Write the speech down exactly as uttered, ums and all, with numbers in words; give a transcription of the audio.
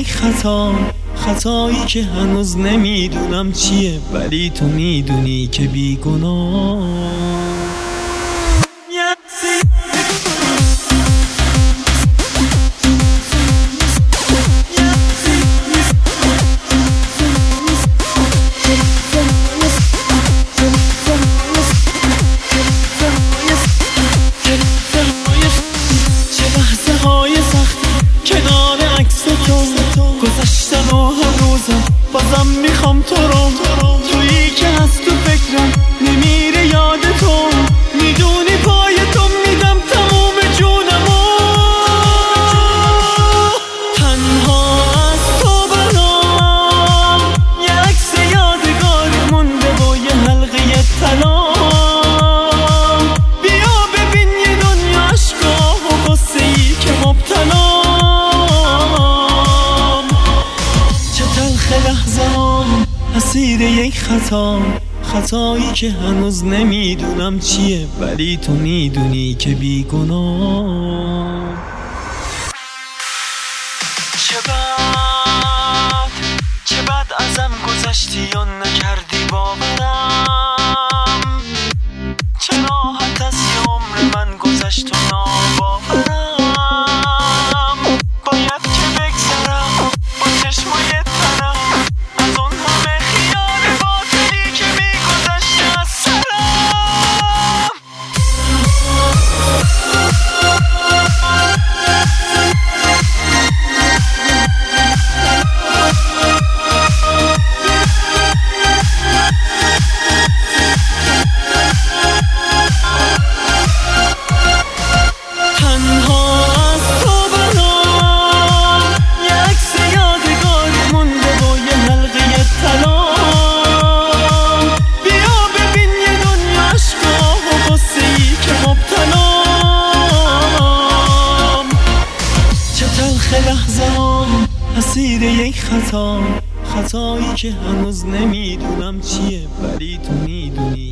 یک خطا، خطایی که هنوز نمیدونم چیه، ولی تو میدونی که بیگناه. گذشتن و هنوزم بازم میخوام تو رو، تویی که هست تو فکرم نمیره یاد تو، میدونی پای تو میدم تموم جونمو. تنها از تو برام یه عکس یادگاری مونده با یه حلقه طلا. بیا ببین یه دنیا عشقا و غصه ای که مبتلا. لحظه‌ام اسیر یک خطا، خطایی که هنوز نمیدونم چیه، ولی تو میدونی که بیگناه. چه بد چه بد ازم گذشتی و نکردی باورم، چه راحت از یه عمر من گذشت و ناباورم. باید که بگذرم با چشمای لحظه‌ام اسیر یک خطا، خطایی که هنوز نمیدونم چیه، ولی تو میدونی